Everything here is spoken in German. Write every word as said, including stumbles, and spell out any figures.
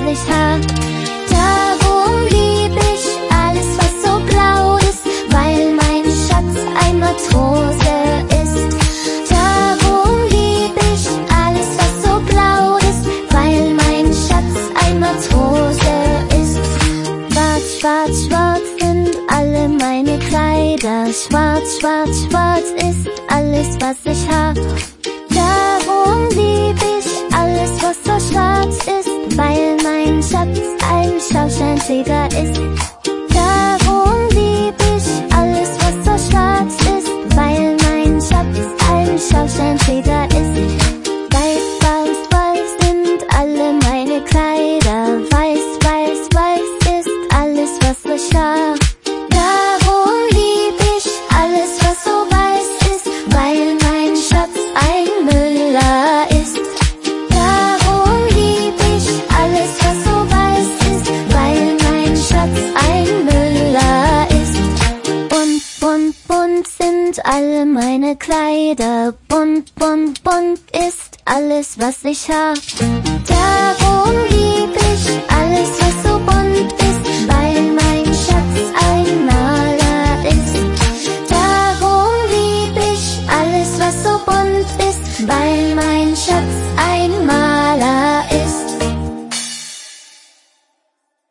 ich hab. Darum lieb ich alles, was so blau ist, weil mein Schatz ein Matrose ist. Darum lieb ich alles, was so blau ist, weil mein Schatz ein Matrose ist. Schwarz, schwarz, schwarz sind alle meine Kleider. Schwarz, schwarz, schwarz ist alles, was ich hab. Darum lieb ich alles, was so schwarz ist, weil mein Schatz ein Schornsteinfeger ist. Darum lieb ich alles, was so schwarz ist, weil mein Schatz ein Schornsteinfeger ist. Weiß, weiß, weiß sind alle meine Kleider. Weiß, weiß, weiß ist alles, was ich hab. Darum lieb ich alles, was so weiß ist, weil mein Schatz ein Müller ist. Darum lieb ich alles, was so weiß ist, weil mein Schatz ein Müller ist. Bunt, bunt, bunt sind alle meine Kleider. Bunt, bunt, bunt ist alles, was ich hab. Darum lieb ich alles, was so bunt ist, weil mein Schatz ein Maler ist. Darum lieb ich alles, was so bunt ist, weil